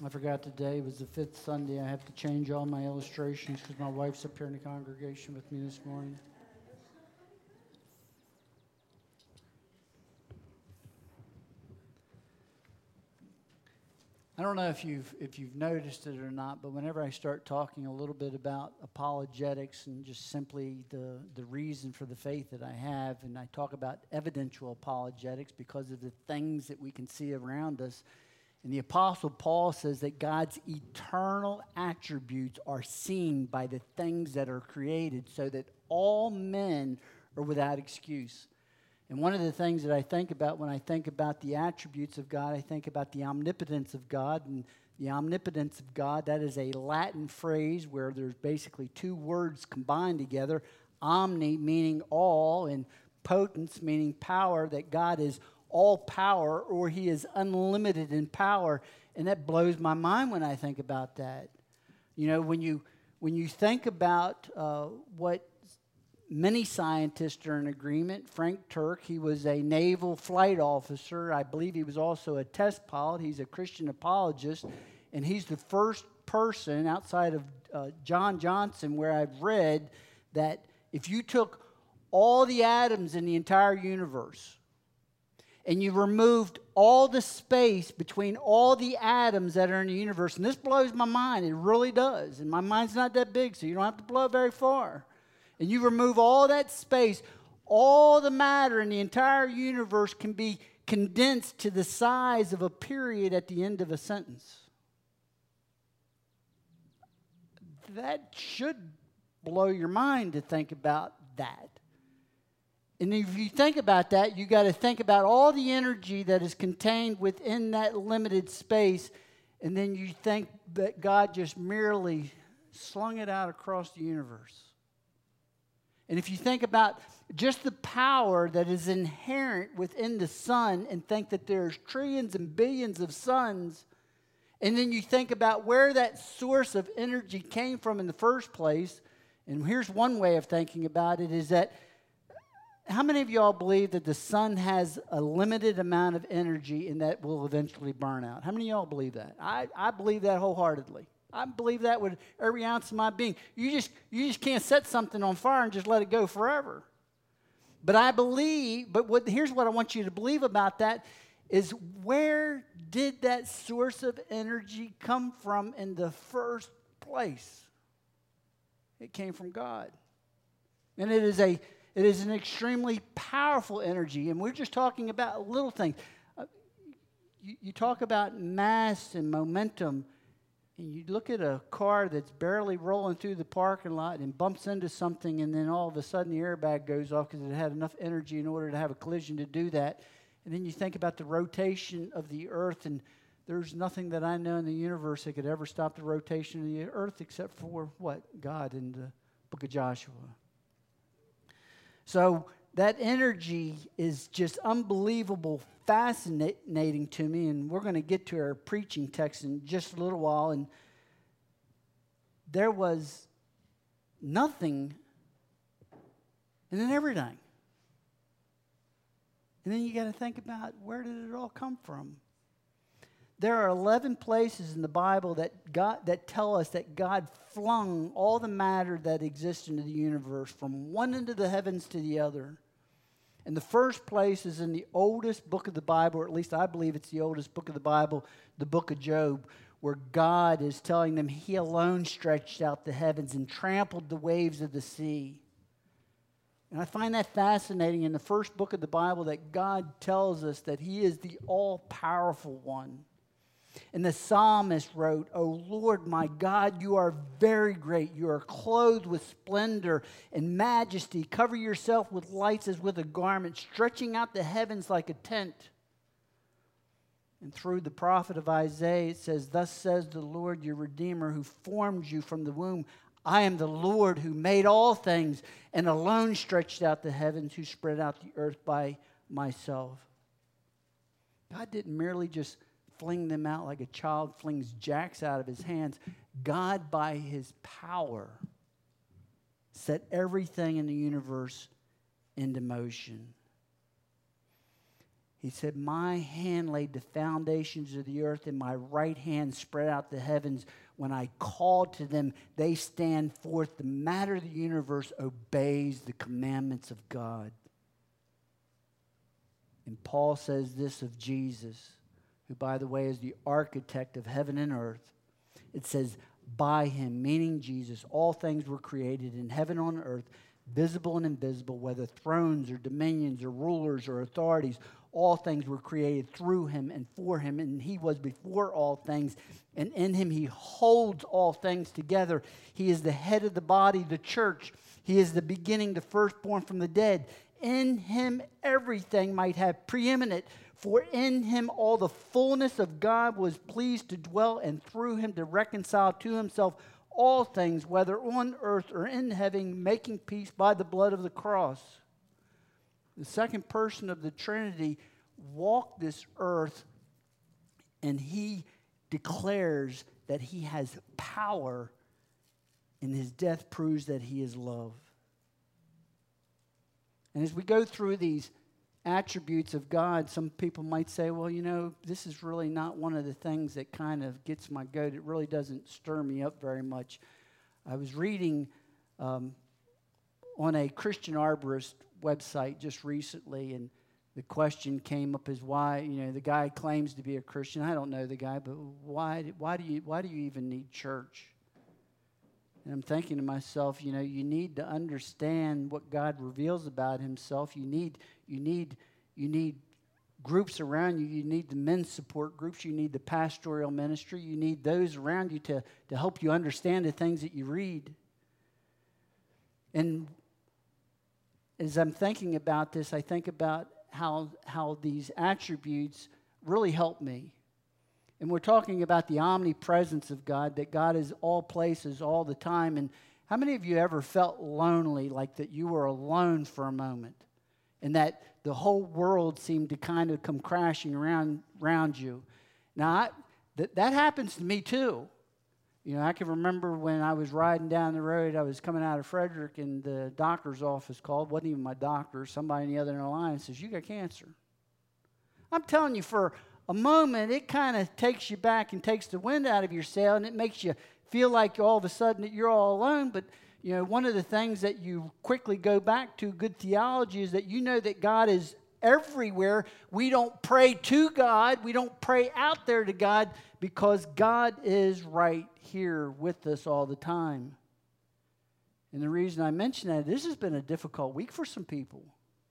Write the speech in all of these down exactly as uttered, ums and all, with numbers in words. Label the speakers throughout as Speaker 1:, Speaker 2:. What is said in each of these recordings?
Speaker 1: I forgot today was the fifth Sunday. I have to change all my illustrations because my wife's up here in the congregation with me this morning. I don't know if you've if you've noticed it or not, but whenever I start talking a little bit about apologetics and just simply the, the reason for the faith that I have, and I talk about evidential apologetics because of the things that we can see around us, and the Apostle Paul says that God's eternal attributes are seen by the things that are created so that all men are without excuse. And one of the things that I think about when I think about the attributes of God, I think about the omnipotence of God. And the omnipotence of God, that is a Latin phrase where there's basically two words combined together. Omni meaning all and potence meaning power, that God is all power or he is unlimited in power. And that blows my mind when I think about that. You know, when you, when you think about uh, what many scientists are in agreement. Frank Turk, he was a naval flight officer. I believe he was also a test pilot. He's a Christian apologist, and he's the first person outside of uh, John Johnson where I've read that if you took all the atoms in the entire universe and you removed all the space between all the atoms that are in the universe, and this blows my mind, it really does, and my mind's not that big, so you don't have to blow very far. And you remove all that space, all the matter in the entire universe can be condensed to the size of a period at the end of a sentence. That should blow your mind to think about that. And if you think about that, you got to think about all the energy that is contained within that limited space, and then you think that God just merely slung it out across the universe. And if you think about just the power that is inherent within the sun and think that there's trillions and billions of suns, and then you think about where that source of energy came from in the first place, and here's one way of thinking about it is that how many of y'all believe that the sun has a limited amount of energy and that will eventually burn out? How many of y'all believe that? I, I believe that wholeheartedly. I believe that with every ounce of my being. You just, you just can't set something on fire and just let it go forever. But I believe, but what, here's what I want you to believe about that is where did that source of energy come from in the first place? It came from God. And it is a, it is an extremely powerful energy. And we're just talking about little things. Uh, you, you talk about mass and momentum. And you look at a car that's barely rolling through the parking lot and bumps into something, and then all of a sudden the airbag goes off because it had enough energy in order to have a collision to do that. And then you think about the rotation of the earth, and there's nothing that I know in the universe that could ever stop the rotation of the earth except for what? God in the book of Joshua. So that energy is just unbelievable, fascinating to me, and we're going to get to our preaching text in just a little while. And there was nothing and then everything. And then you got to think about where did it all come from? There are eleven places in the Bible that God that tell us that God flung all the matter that exists into the universe from one end of the heavens to the other. And the first place is in the oldest book of the Bible, or at least I believe it's the oldest book of the Bible, the book of Job, where God is telling them he alone stretched out the heavens and trampled the waves of the sea. And I find that fascinating in the first book of the Bible that God tells us that he is the all-powerful one. And the psalmist wrote, "O Lord, my God, you are very great. You are clothed with splendor and majesty. Cover yourself with lights as with a garment, stretching out the heavens like a tent." And through the prophet of Isaiah, it says, "Thus says the Lord, your Redeemer, who formed you from the womb. I am the Lord who made all things, and alone stretched out the heavens, who spread out the earth by myself." God didn't merely just fling them out like a child flings jacks out of his hands. God, by his power, set everything in the universe into motion. He said, my hand laid the foundations of the earth, and my right hand spread out the heavens. When I called to them, they stand forth. The matter of the universe obeys the commandments of God. And Paul says this of Jesus, who, by the way, is the architect of heaven and earth. It says, by him, meaning Jesus, all things were created in heaven and on earth, visible and invisible, whether thrones or dominions or rulers or authorities. All things were created through him and for him, and he was before all things, and in him he holds all things together. He is the head of the body, the church. He is the beginning, the firstborn from the dead. In him everything might have preeminent, for in him all the fullness of God was pleased to dwell, and through him to reconcile to himself all things, whether on earth or in heaven, making peace by the blood of the cross. The second person of the Trinity walked this earth, and he declares that he has power, and his death proves that he is love. And as we go through these attributes of God, some people might say, well, you know, this is really not one of the things that kind of gets my goat. It really doesn't stir me up very much. I was reading um, on a Christian arborist website just recently, and the question came up as why, you know, the guy claims to be a Christian. I don't know the guy, but why, why do you, why do you even need church? And I'm thinking to myself, you know, you need to understand what God reveals about himself. You need, you need, you need groups around you. You need the men's support groups. You need the pastoral ministry. You need those around you to, to help you understand the things that you read. And as I'm thinking about this, I think about how, how these attributes really help me. And we're talking about the omnipresence of God, that God is all places all the time. And how many of you ever felt lonely, like that you were alone for a moment, and that the whole world seemed to kind of come crashing around, around you? Now, I, that, that happens to me too. You know, I can remember when I was riding down the road, I was coming out of Frederick, and the doctor's office called. Wasn't even my doctor. Somebody on the other end of the line says, you got cancer. I'm telling you, for a moment, it kind of takes you back and takes the wind out of your sail, and it makes you feel like all of a sudden that you're all alone. But, you know, one of the things that you quickly go back to, good theology, is that you know that God is everywhere. We don't pray to God. We don't pray out there to God, because God is right here with us all the time. And the reason I mention that, this has been a difficult week for some people.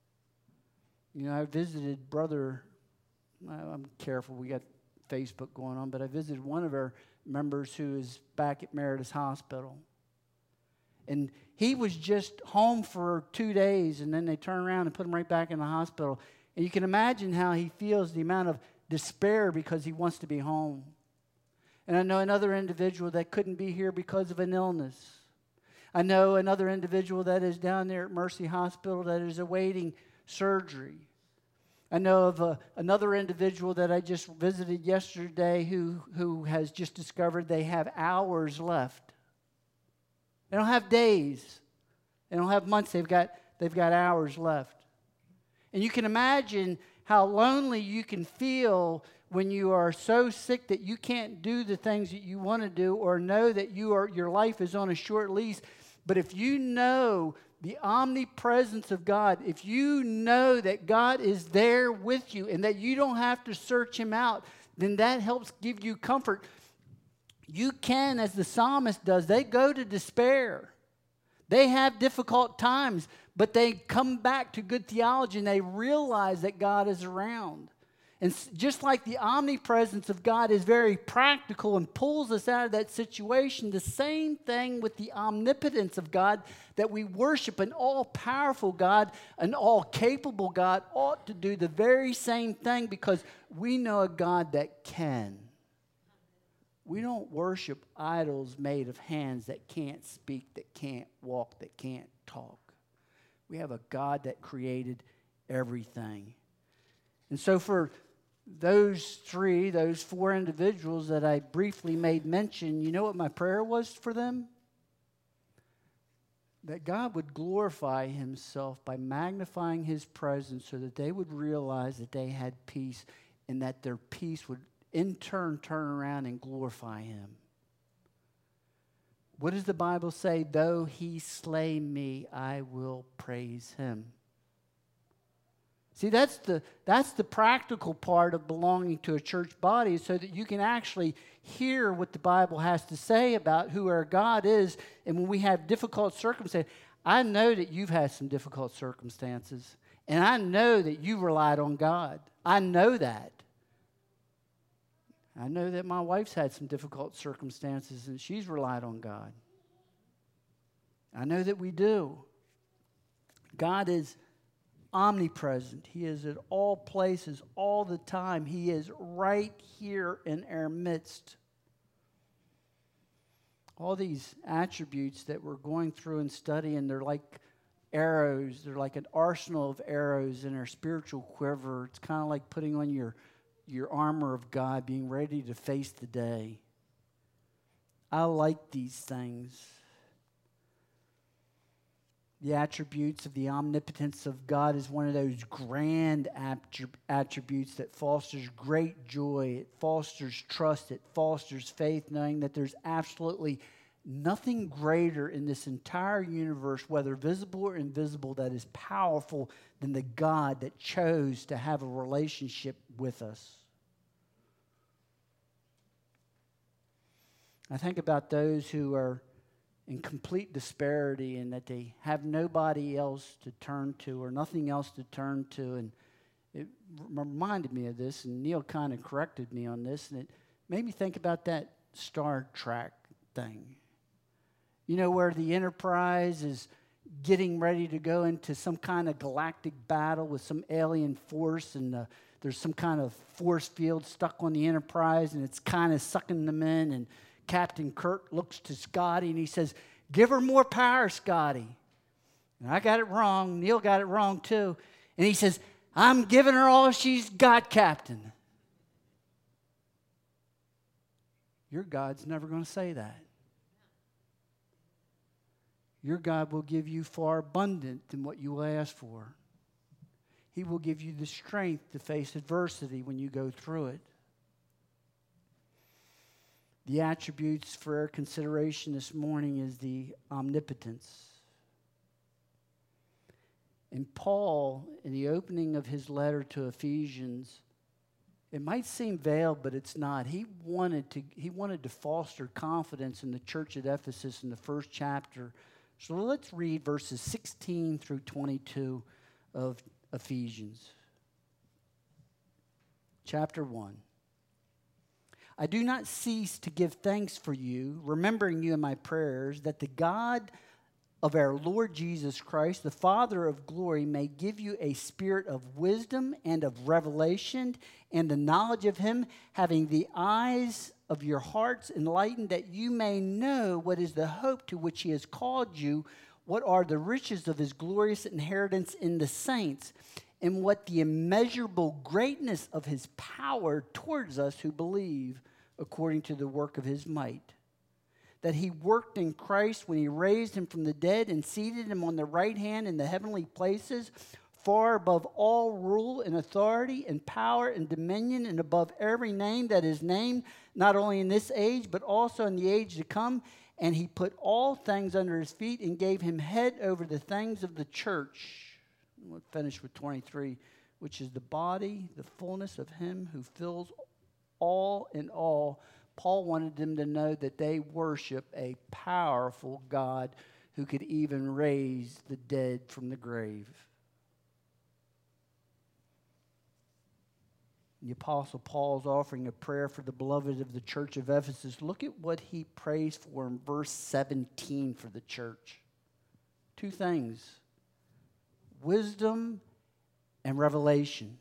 Speaker 1: You know, I visited Brother, I'm careful, we got Facebook going on, but I visited one of our members who is back at Meritus Hospital. And he was just home for two days, and then they turn around and put him right back in the hospital. And you can imagine how he feels, the amount of despair, because he wants to be home. And I know another individual that couldn't be here because of an illness. I know another individual that is down there at Mercy Hospital that is awaiting surgery. I know of a, another individual that I just visited yesterday who, who has just discovered they have hours left. They don't have days. They don't have months. They've got, they've got hours left. And you can imagine how lonely you can feel when you are so sick that you can't do the things that you want to do, or know that you are, your life is on a short lease. But if you know the omnipresence of God, if you know that God is there with you and that you don't have to search him out, then that helps give you comfort. You can, as the psalmist does, they go to despair. They have difficult times, but they come back to good theology and they realize that God is around. And just like the omnipresence of God is very practical and pulls us out of that situation, the same thing with the omnipotence of God, that we worship an all-powerful God, an all-capable God, ought to do the very same thing, because we know a God that can. We don't worship idols made of hands that can't speak, that can't walk, that can't talk. We have a God that created everything. And so for those three, those four individuals that I briefly made mention, you know what my prayer was for them? that God would glorify himself by magnifying his presence so that they would realize that they had peace and that their peace would in turn turn around and glorify him. What does the Bible say? Though he slay me, I will praise him. See, that's the, that's the practical part of belonging to a church body, so that you can actually hear what the Bible has to say about who our God is. And when we have difficult circumstances, I know that you've had some difficult circumstances. And I know that you relied on God. I know that. I know that my wife's had some difficult circumstances and she's relied on God. I know that we do. God is omnipresent. He is at all places, all the time. He is right here in our midst. All these attributes that we're going through and studying, they're like arrows. They're like an arsenal of arrows in our spiritual quiver. It's kind of like putting on your, your armor of God, being ready to face the day. I like these things. The attributes of the omnipotence of God is one of those grand attributes that fosters great joy. It fosters trust. It fosters faith, knowing that there's absolutely nothing greater in this entire universe, whether visible or invisible, that is powerful than the God that chose to have a relationship with us. I think about those who are in complete disparity and that they have nobody else to turn to or nothing else to turn to. And it reminded me of this, and Neil kind of corrected me on this, and it made me think about that Star Trek thing. You know, where the Enterprise is getting ready to go into some kind of galactic battle with some alien force, and uh, there's some kind of force field stuck on the Enterprise, and it's kind of sucking them in, and Captain Kirk looks to Scotty and he says, "Give her more power, Scotty." And I got it wrong. Neil got it wrong too. And he says, "I'm giving her all she's got, Captain." Your God's never going to say that. Your God will give you far abundant than what you will ask for. He will give you the strength to face adversity when you go through it. The attributes for our consideration this morning is the omnipotence. And Paul, in the opening of his letter to Ephesians, it might seem veiled, but it's not. He wanted to, he wanted to foster confidence in the church at Ephesus in the first chapter. So let's read verses sixteen through twenty-two of Ephesians. Chapter one. "I do not cease to give thanks for you, remembering you in my prayers, that the God of our Lord Jesus Christ, the Father of glory, may give you a spirit of wisdom and of revelation and the knowledge of him, having the eyes of your hearts enlightened, that you may know what is the hope to which he has called you, what are the riches of his glorious inheritance in the saints, and what the immeasurable greatness of his power towards us who believe, according to the work of his might. That he worked in Christ when he raised him from the dead and seated him on the right hand in the heavenly places, far above all rule and authority and power and dominion, and above every name that is named, not only in this age, but also in the age to come. And he put all things under his feet and gave him head over the things of the church." We'll finish with twenty-three, "which is the body, the fullness of him who fills all in all." Paul wanted them to know that they worship a powerful God who could even raise the dead from the grave. The Apostle Paul's offering a prayer for the beloved of the church of Ephesus. Look at what he prays for in verse seventeen for the church. Two things: wisdom and revelation.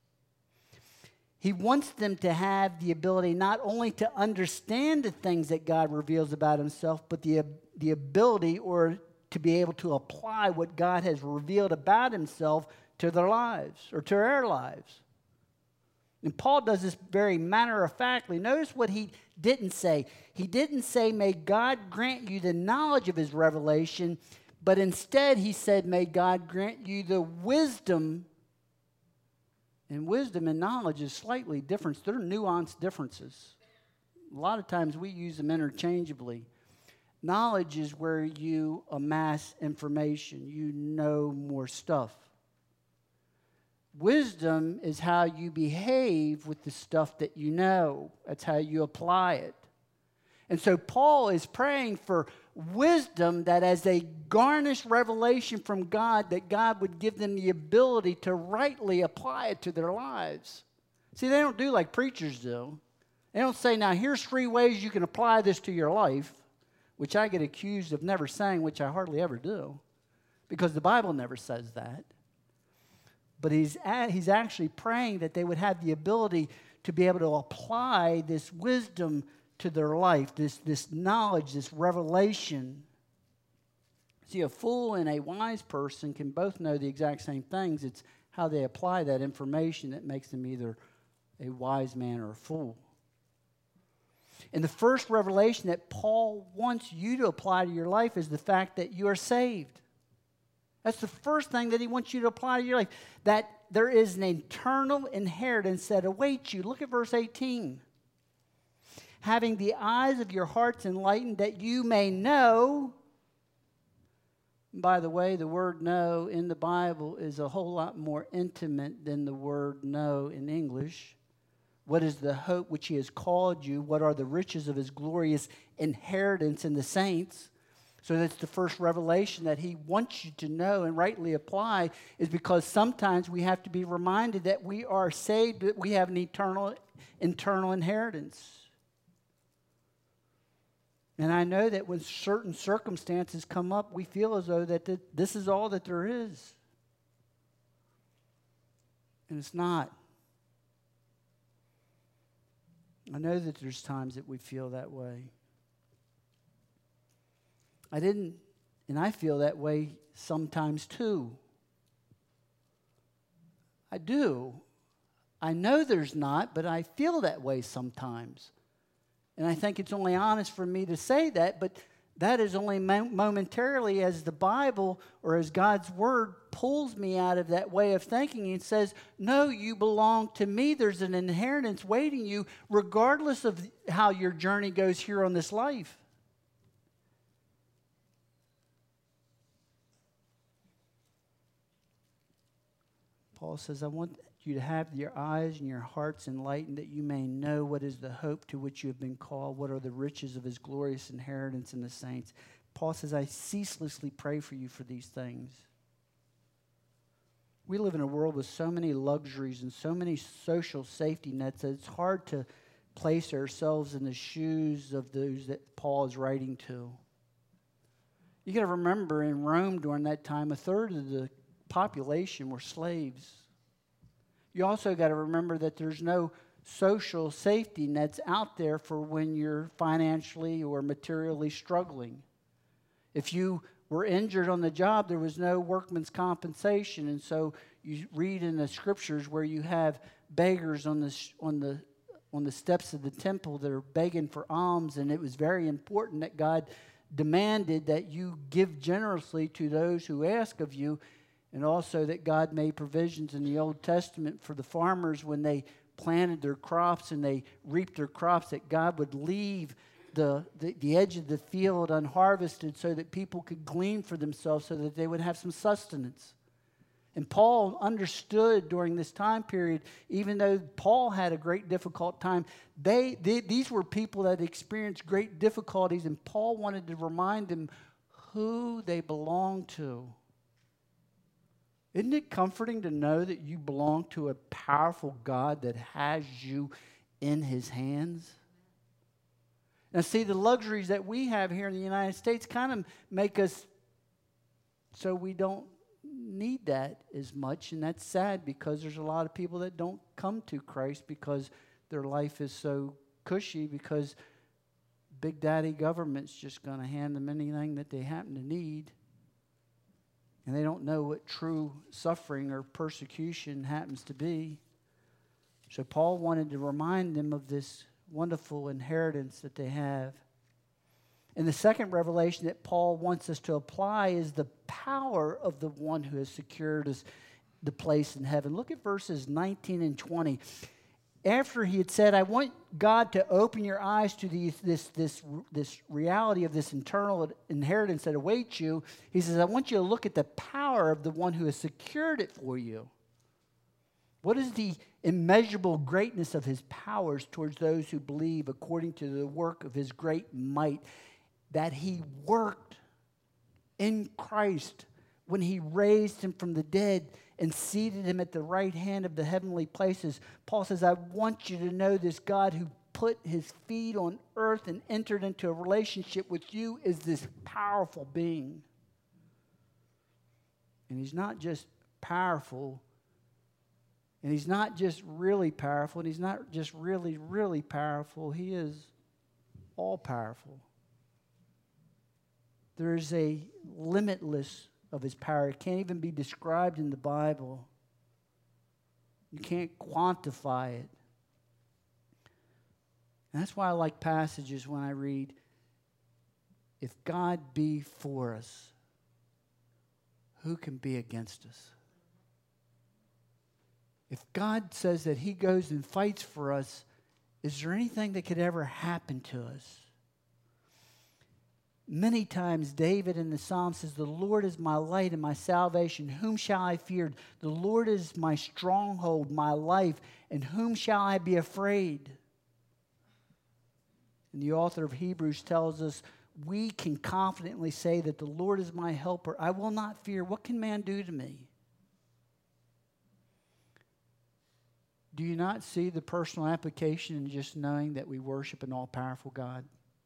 Speaker 1: He wants them to have the ability not only to understand the things that God reveals about himself, but the, the ability or to be able to apply what God has revealed about himself to their lives or to our lives. And Paul does this very matter-of-factly. Notice what he didn't say. He didn't say, "May God grant you the knowledge of his revelation," But instead, he said, may God grant you the wisdom. And wisdom and knowledge is slightly different. They're nuanced differences. A lot of times we use them interchangeably. Knowledge is where you amass information. You know more stuff. Wisdom is how you behave with the stuff that you know. That's how you apply it. And so Paul is praying for wisdom, that as they garnish revelation from God, that God would give them the ability to rightly apply it to their lives. See, they don't do like preachers do. They don't say, now here's three ways you can apply this to your life, which I get accused of never saying, which I hardly ever do, because the Bible never says that. But he's, at, he's actually praying that they would have the ability to be able to apply this wisdom to their life, this, this knowledge, this revelation. See, a fool and a wise person can both know the exact same things. It's how they apply that information that makes them either a wise man or a fool. And the first revelation that Paul wants you to apply to your life is the fact that you are saved. That's the first thing that he wants you to apply to your life. That there is an eternal inheritance that awaits you. Look at verse eighteen. Having the eyes of your hearts enlightened, that you may know. By the way, the word know in the Bible is a whole lot more intimate than the word know in English. What is the hope which he has called you? What are the riches of his glorious inheritance in the saints? So that's the first revelation that he wants you to know and rightly apply, is because sometimes we have to be reminded that we are saved, that we have an eternal, eternal inheritance. And I know that when certain circumstances come up, we feel as though that th- this is all that there is. And it's not. I know that there's times that we feel that way. I didn't, and I feel that way sometimes too. I do. I know there's not, but I feel that way sometimes. And I think it's only honest for me to say that, but that is only momentarily as the Bible or as God's Word pulls me out of that way of thinking and says, no, you belong to me. There's an inheritance waiting you regardless of how your journey goes here on this life. Paul says, I want you to have your eyes and your hearts enlightened, that you may know what is the hope to which you have been called, what are the riches of his glorious inheritance in the saints. Paul says, I ceaselessly pray for you for these things. We live in a world with so many luxuries and so many social safety nets that it's hard to place ourselves in the shoes of those that Paul is writing to. You got to remember, in Rome during that time, a third of the population were slaves. You also got to remember that there's no social safety nets out there for when you're financially or materially struggling. If you were injured on the job, there was no workman's compensation. And so you read in the scriptures where you have beggars on the, on the, on the steps of the temple that are begging for alms. And it was very important that God demanded that you give generously to those who ask of you. And also that God made provisions in the Old Testament for the farmers when they planted their crops and they reaped their crops, that God would leave the, the, the edge of the field unharvested so that people could glean for themselves, so that they would have some sustenance. And Paul understood during this time period, even though Paul had a great difficult time, they, they these were people that experienced great difficulties, and Paul wanted to remind them who they belonged to. Isn't it comforting to know that you belong to a powerful God that has you in his hands? Now, see, the luxuries that we have here in the United States kind of make us so we don't need that as much, and that's sad because there's a lot of people that don't come to Christ because their life is so cushy, because Big Daddy government's just going to hand them anything that they happen to need. And they don't know what true suffering or persecution happens to be. So Paul wanted to remind them of this wonderful inheritance that they have. And the second revelation that Paul wants us to apply is the power of the one who has secured us the place in heaven. Look at verses nineteen and twenty. After he had said, I want God to open your eyes to these, this, this, this reality of this eternal inheritance that awaits you, he says, I want you to look at the power of the one who has secured it for you. What is the immeasurable greatness of his powers towards those who believe according to the work of his great might that he worked in Christ when he raised him from the dead and seated him at the right hand of the heavenly places? Paul says, I want you to know this God who put his feet on earth and entered into a relationship with you is this powerful being. And he's not just powerful, and he's not just really powerful, and he's not just really, really powerful. He is all powerful. There is a limitless of his power. It can't even be described in the Bible. You can't quantify it. And that's why I like passages when I read, if God be for us, who can be against us? If God says that he goes and fights for us, is there anything that could ever happen to us? Many times David in the Psalm says, the Lord is my light and my salvation. Whom shall I fear? The Lord is my stronghold, my life, and whom shall I be afraid? And the author of Hebrews tells us, we can confidently say that the Lord is my helper. I will not fear. What can man do to me? Do you not see the personal application in just knowing that we worship an all-powerful God?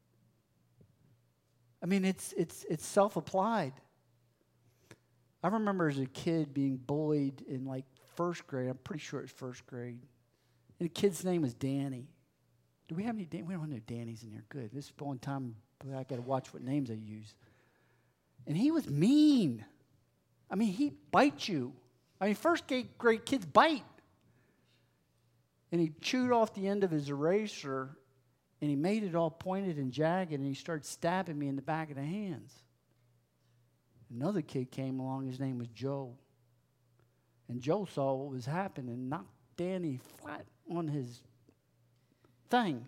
Speaker 1: I mean, it's it's it's self-applied. I remember as a kid being bullied in like first grade. I'm pretty sure it's first grade. And the kid's name was Danny. Do we have any? Dan- we don't have no Dannys in here. Good. This is the only time I got to watch what names I use. And he was mean. I mean, he bite you. I mean, first grade kids bite. And he chewed off the end of his eraser, and he made it all pointed and jagged, and he started stabbing me in the back of the hands. Another kid came along. His name was Joe. And Joe saw what was happening and knocked Danny flat on his thing.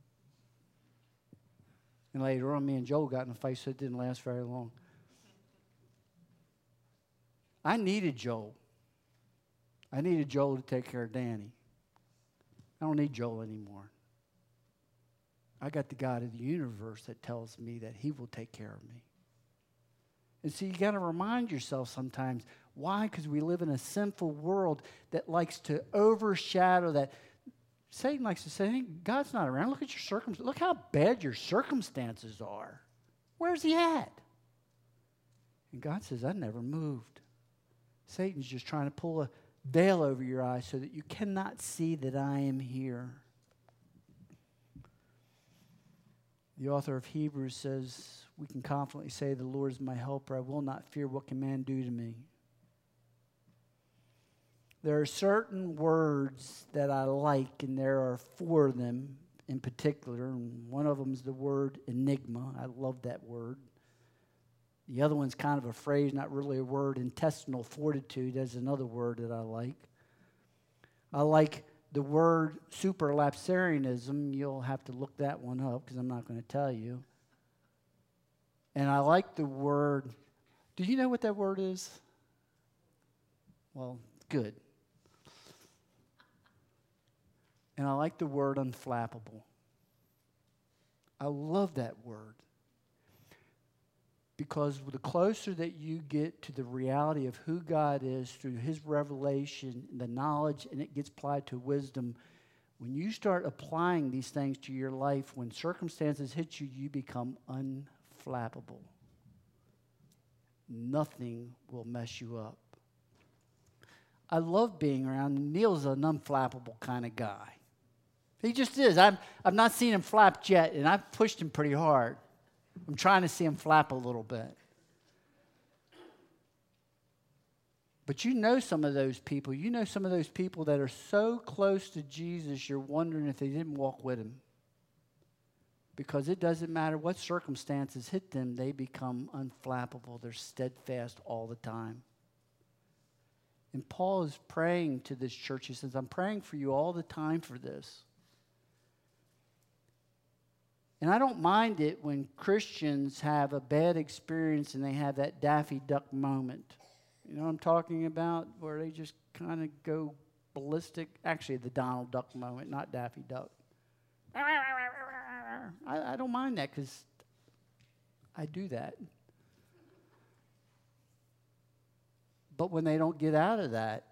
Speaker 1: And later on, me and Joe got in a fight, so it didn't last very long. I needed Joe. I needed Joe to take care of Danny. I don't need Joel anymore. I got the God of the universe that tells me that he will take care of me. And so you got to remind yourself sometimes. Why? Because we live in a sinful world that likes to overshadow that. Satan likes to say, hey, God's not around. Look at your circumstances. Look how bad your circumstances are. Where's he at? And God says, I never moved. Satan's just trying to pull a veil over your eyes so that you cannot see that I am here. The author of Hebrews says, we can confidently say, the Lord is my helper. I will not fear. What can man do to me? There are certain words that I like, and there are four of them in particular. And one of them is the word enigma. I love that word. The other one's kind of a phrase, not really a word. Intestinal fortitude is another word that I like. I like the word superlapsarianism. You'll have to look that one up because I'm not going to tell you. And I like the word, do you know what that word is? Well, good. And I like the word unflappable. I love that word. Because the closer that you get to the reality of who God is through his revelation, the knowledge, and it gets applied to wisdom, when you start applying these things to your life, when circumstances hit you, you become unflappable. Nothing will mess you up. I love being around. Neil's an unflappable kind of guy. He just is. I've, I've not seen him flap yet, and I've pushed him pretty hard. I'm trying to see him flap a little bit. But you know some of those people. You know some of those people that are so close to Jesus, you're wondering if they didn't walk with him. Because it doesn't matter what circumstances hit them, they become unflappable. They're steadfast all the time. And Paul is praying to this church. He says, I'm praying for you all the time for this. And I don't mind it when Christians have a bad experience and they have that Daffy Duck moment. You know what I'm talking about? Where they just kind of go ballistic. Actually, the Donald Duck moment, not Daffy Duck. I, I don't mind that because I do that. But when they don't get out of that,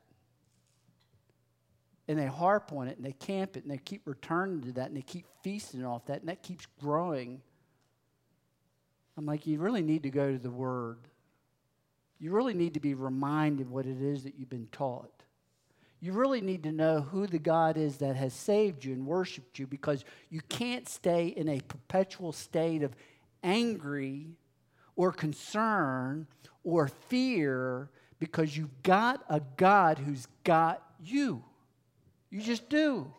Speaker 1: and they harp on it, and they camp it, and they keep returning to that, and they keep feasting off that, and that keeps growing, I'm like, you really need to go to the Word. You really need to be reminded what it is that you've been taught. You really need to know who the God is that has saved you and worshiped you, because you can't stay in a perpetual state of angry or concern or fear, because you've got a God who's got you. You just do.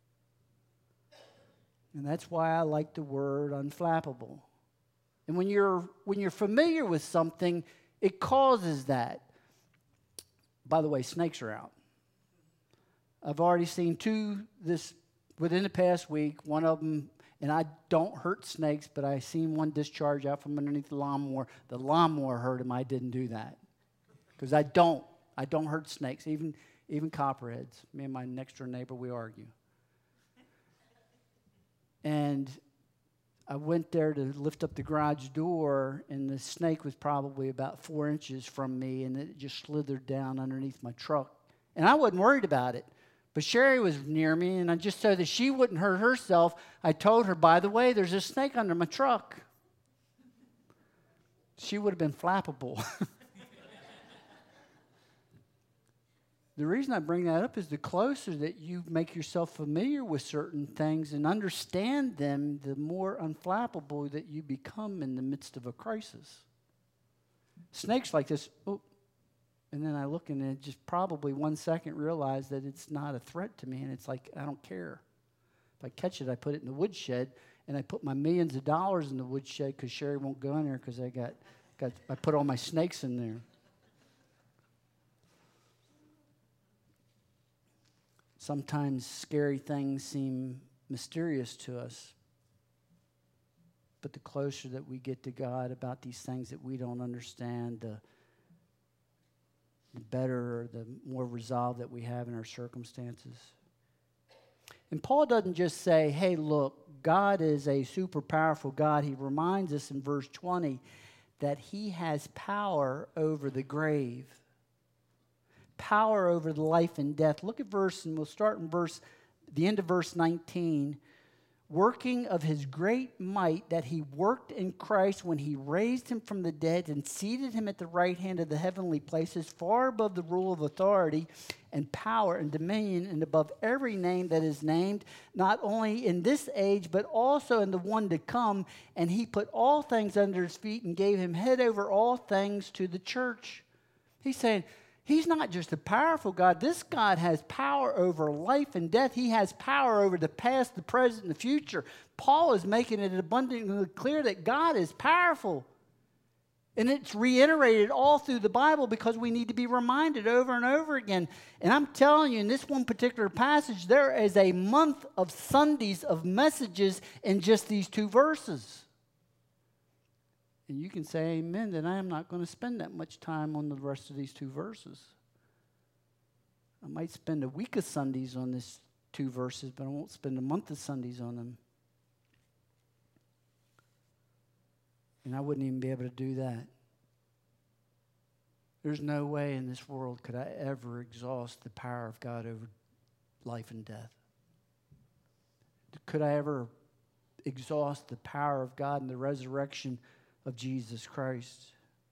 Speaker 1: And that's why I like the word unflappable. And when you're when you're familiar with something, it causes that. By the way, snakes are out. I've already seen two this within the past week. One of them, and I don't hurt snakes, but I seen one discharge out from underneath the lawnmower. The lawnmower hurt him. I didn't do that. Because I don't. I don't hurt snakes, even, even copperheads. Me and my next door neighbor, we argue. And I went there to lift up the garage door, and the snake was probably about four inches from me, and it just slithered down underneath my truck. And I wasn't worried about it. But Sherry was near me, and I just so that she wouldn't hurt herself, I told her, by the way, there's a snake under my truck. She would have been flappable. The reason I bring that up is the closer that you make yourself familiar with certain things and understand them, the more unflappable that you become in the midst of a crisis. Snakes like this, oh, and then I look and it just probably one second realize that it's not a threat to me, and it's like, I don't care. If I catch it, I put it in the woodshed, and I put my millions of dollars in the woodshed because Sherry won't go in there because I got, got, I put all my snakes in there. Sometimes scary things seem mysterious to us. But the closer that we get to God about these things that we don't understand, the, the better, the more resolve that we have in our circumstances. And Paul doesn't just say, hey, look, God is a super powerful God. He reminds us in verse twenty that he has power over the grave. Power over the life and death. Look at verse, and we'll start in verse, the end of verse nineteen. Working of his great might that he worked in Christ when he raised him from the dead and seated him at the right hand of the heavenly places, far above the rule of authority and power and dominion, and above every name that is named, not only in this age, but also in the one to come. And he put all things under his feet and gave him head over all things to the church. He's saying, he's not just a powerful God. This God has power over life and death. He has power over the past, the present, and the future. Paul is making it abundantly clear that God is powerful. And it's reiterated all through the Bible because we need to be reminded over and over again. And I'm telling you, in this one particular passage, there is a month of Sundays of messages in just these two verses. And you can say amen, that I am not going to spend that much time on the rest of these two verses. I might spend a week of Sundays on these two verses, but I won't spend a month of Sundays on them. And I wouldn't even be able to do that. There's no way in this world could I ever exhaust the power of God over life and death. Could I ever exhaust the power of God in the resurrection of Jesus Christ?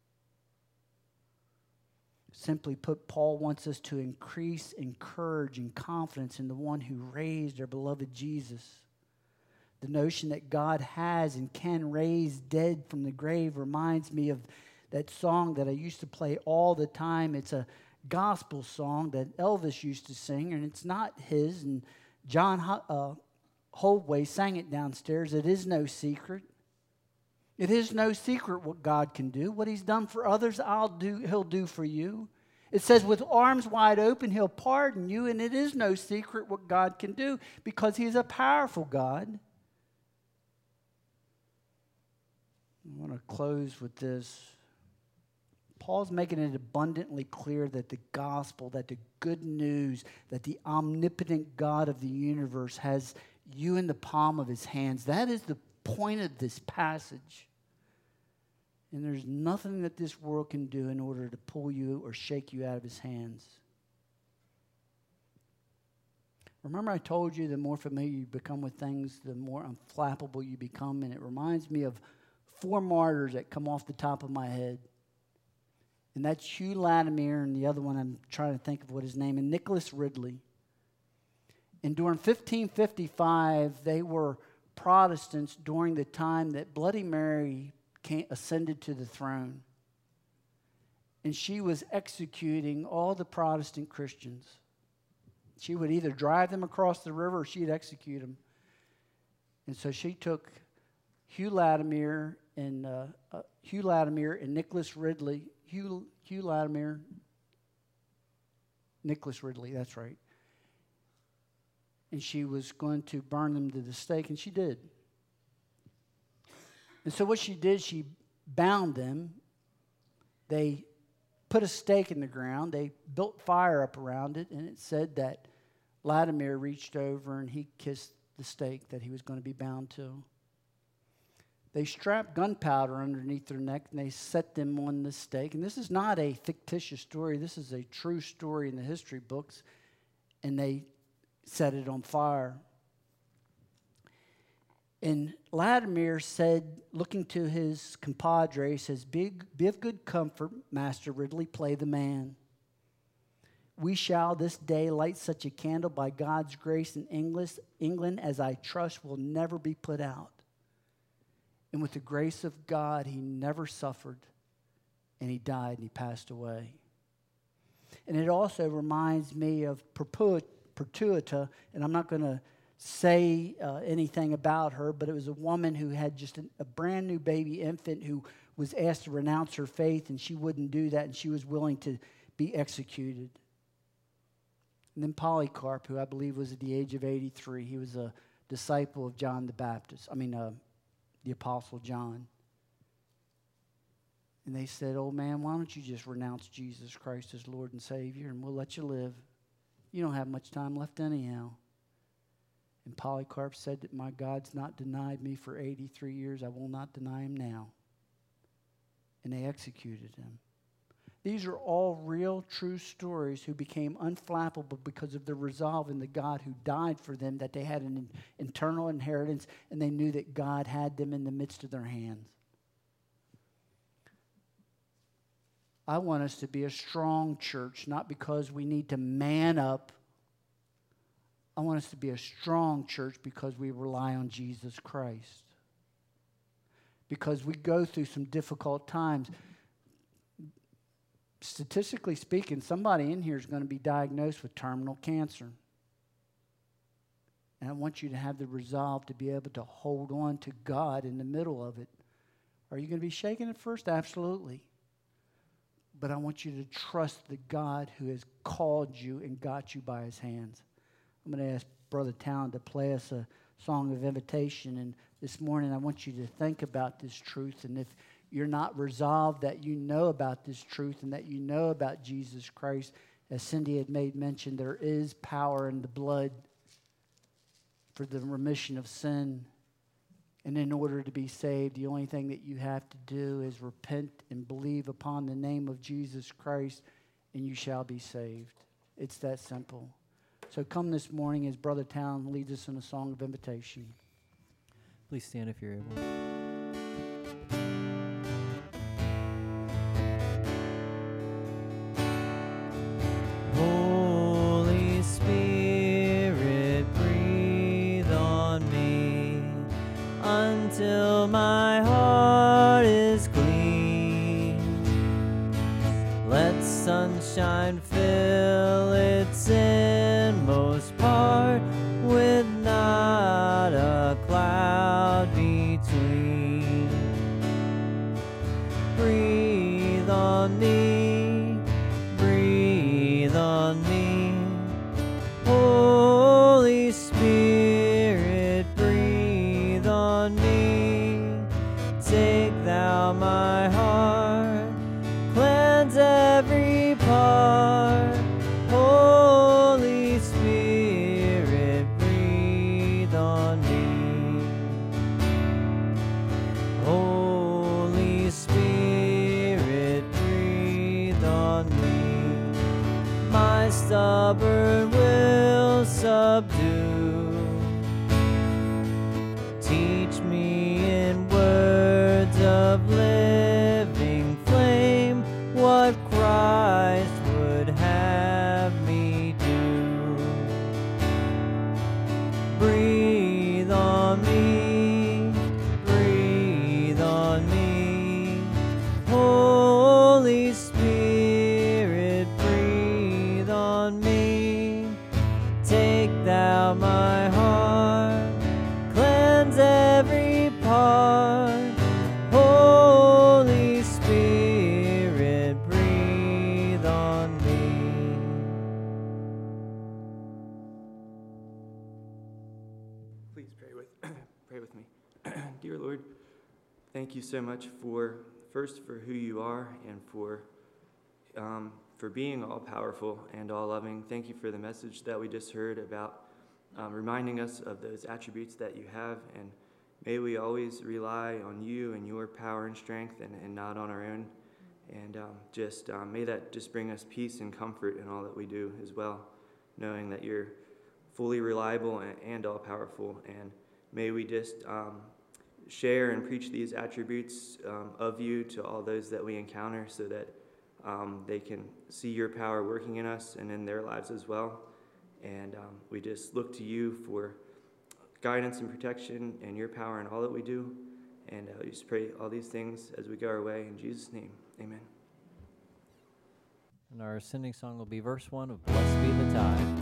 Speaker 1: Simply put, Paul wants us to increase in courage and confidence in the one who raised our beloved Jesus. The notion that God has and can raise dead from the grave reminds me of that song that I used to play all the time. It's a gospel song that Elvis used to sing, and it's not his. And John uh, Holdway sang it downstairs. It is no secret. It is no secret what God can do. What he's done for others, I'll do, he'll do for you. It says with arms wide open, he'll pardon you, and it is no secret what God can do because he's a powerful God. I want to close with this. Paul's making it abundantly clear that the gospel, that the good news, that the omnipotent God of the universe has you in the palm of his hands. That is the point of this passage. And there's nothing that this world can do in order to pull you or shake you out of his hands. Remember I told you the more familiar you become with things, the more unflappable you become. And it reminds me of four martyrs that come off the top of my head. And that's Hugh Latimer, and the other one I'm trying to think of what his name is, Nicholas Ridley. And during fifteen fifty-five, they were Protestants during the time that Bloody Mary came, ascended to the throne. And she was executing all the Protestant Christians. She would either drive them across the river or she'd execute them. And so she took Hugh Latimer and uh, uh, Hugh Latimer and Nicholas Ridley. Hugh, Hugh Latimer, Nicholas Ridley, that's right. And she was going to burn them to the stake, and she did. And so what she did, she bound them. They put a stake in the ground. They built fire up around it, and it said that Latimer reached over and he kissed the stake that he was going to be bound to. They strapped gunpowder underneath their neck, and they set them on the stake. And this is not a fictitious story. This is a true story in the history books. And they set it on fire. And Latimer said, looking to his compadre, says, be, be of good comfort, Master Ridley, play the man. We shall this day light such a candle by God's grace in English, England as I trust will never be put out. And with the grace of God, he never suffered, and he died, and he passed away. And it also reminds me of Perpetua, and I'm not going to say uh, anything about her, but it was a woman who had just a, a brand new baby infant who was asked to renounce her faith, and she wouldn't do that, and she was willing to be executed. And then Polycarp, who I believe was at the age of eighty-three, he was a disciple of John the Baptist. I mean, uh, the Apostle John. And they said, "Oh man, why don't you just renounce Jesus Christ as Lord and Savior, and we'll let you live. You don't have much time left anyhow." And Polycarp said that my God's not denied me for eighty-three years. I will not deny him now. And they executed him. These are all real, true stories who became unflappable because of the resolve in the God who died for them, that they had an internal inheritance, and they knew that God had them in the midst of their hands. I want us to be a strong church, not because we need to man up. I want us to be a strong church because we rely on Jesus Christ. Because we go through some difficult times. Statistically speaking, somebody in here is going to be diagnosed with terminal cancer. And I want you to have the resolve to be able to hold on to God in the middle of it. Are you going to be shaken at first? Absolutely. But I want you to trust the God who has called you and got you by his hands. I'm going to ask Brother Town to play us a song of invitation. And this morning I want you to think about this truth. And if you're not resolved that you know about this truth and that you know about Jesus Christ, as Cindy had made mention, there is power in the blood for the remission of sin. And in order to be saved, the only thing that you have to do is repent and believe upon the name of Jesus Christ, and you shall be saved. It's that simple. So come this morning as Brother Town leads us in a song of invitation.
Speaker 2: Please stand if you're able. Holy Spirit, breathe on me until my heart is clean. Let sunshine fill its inmost part with not breathe on me, breathe on me. Holy Spirit, breathe on me. Take thou my heart, cleanse every part. Holy Spirit, breathe on me. Holy Spirit, breathe on me. My stubborn will subdue. Teach me in words of living flame what Christ would have me do. Breathe on me, breathe on me. Holy Spirit, breathe on me. Take thou my heart, cleanse every part. Holy Spirit, breathe on me.
Speaker 3: Please pray with pray with me. Dear Lord, thank you so much for first for who you are and for um, for being all powerful and all loving. Thank you for the message that we just heard about um, reminding us of those attributes that you have, and may we always rely on you and your power and strength and, and not on our own. And um, just um, may that just bring us peace and comfort in all that we do as well, knowing that you're fully reliable and, and all powerful. And may we just um, share and preach these attributes um, of you to all those that we encounter, so that um, they can see your power working in us and in their lives as well. And um, we just look to you for guidance and protection and your power in all that we do. And uh, we just pray all these things as we go our way. In Jesus' name, amen.
Speaker 2: And our ascending song will be verse one of Blessed Be the Tie.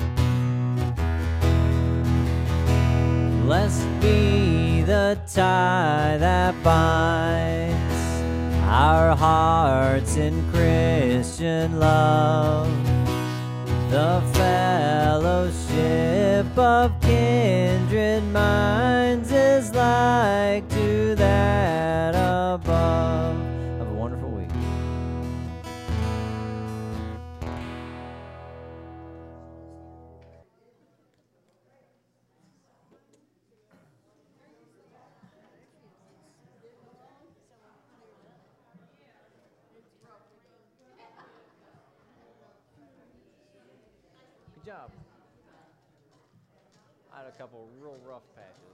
Speaker 2: Blessed be the tie that binds our hearts in Christian love, the fellowship of kindred minds is like to that above. Have a wonderful week. Good job. I had a couple real rough patches.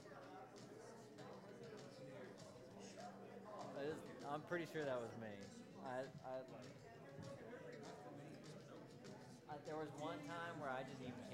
Speaker 2: That is, I'm pretty sure that was me. I, I, I, there was one time where I just even